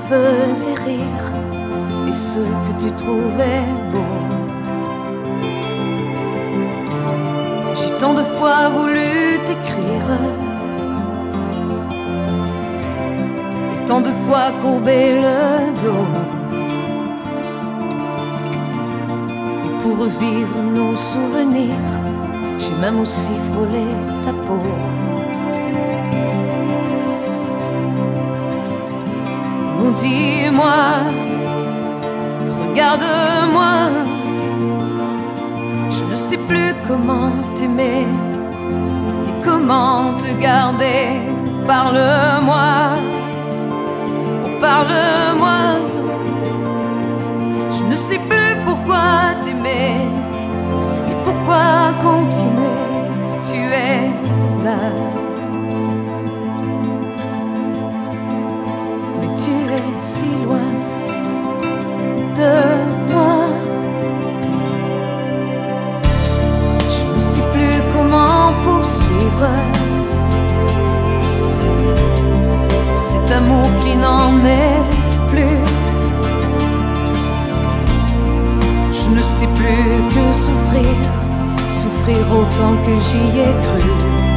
faisait rire et ce que tu trouvais beau. J'ai tant de fois voulu t'écrire et tant de fois courbé le dos. Et pour revivre nos souvenirs, j'ai même aussi frôlé ta peau. Oh, dis-moi, regarde-moi, je ne sais plus comment t'aimer et comment te garder. Parle-moi, oh parle-moi, je ne sais plus pourquoi t'aimer et pourquoi continuer. Tu es là, mais tu es si loin de moi. Je ne sais plus comment poursuivre cet amour qui n'en est plus. Je ne sais plus que souffrir, souffrir autant que j'y ai cru.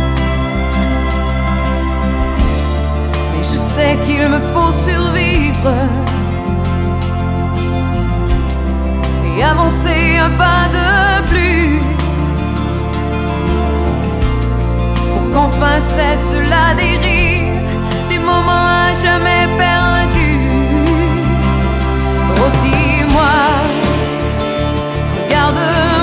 Mais je sais qu'il me faut survivre et avancer un pas de plus pour qu'enfin cesse la dérive des moments à jamais perdus. Oh dis-moi, regarde-moi,